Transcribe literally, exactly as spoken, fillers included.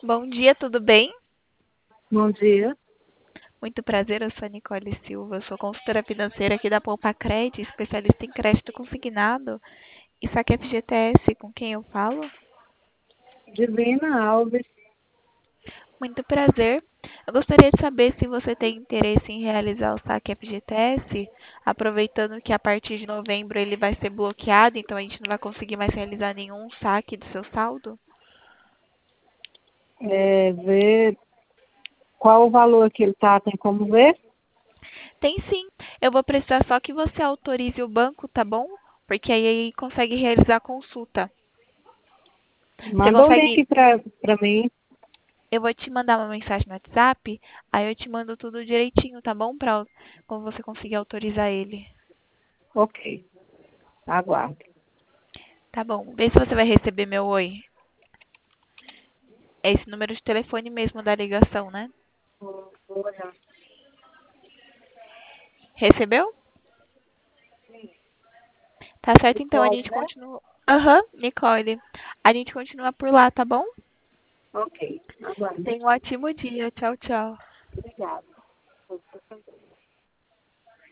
Bom dia, tudo bem? Bom dia. Muito prazer, eu sou a Nicole Silva, sou consultora financeira aqui da Poupa Cred, especialista em crédito consignado e saque F G T S, com quem eu falo? Divina Alves. Muito prazer. Eu gostaria de saber se você tem interesse em realizar o saque F G T S, aproveitando que a partir de novembro ele vai ser bloqueado, então a gente não vai conseguir mais realizar nenhum saque do seu saldo? É, ver qual o valor que ele está, tem como ver? Tem sim. Eu vou precisar só que você autorize o banco, tá bom? Porque aí consegue realizar a consulta. Você Manda um consegue. link para mim. Eu vou te mandar uma mensagem no WhatsApp, aí eu te mando tudo direitinho, tá bom? Pra como você conseguir autorizar ele. Ok, aguardo. Tá bom. Vê se você vai receber meu oi. É esse número de telefone mesmo da ligação, né? Vou vou olhar. Recebeu? Tá certo, então a Nicole, gente né? continua. Aham, Nicole. A gente continua por lá, tá bom? Ok, aguardo. Tenha um ótimo dia. Tchau, tchau. Obrigada.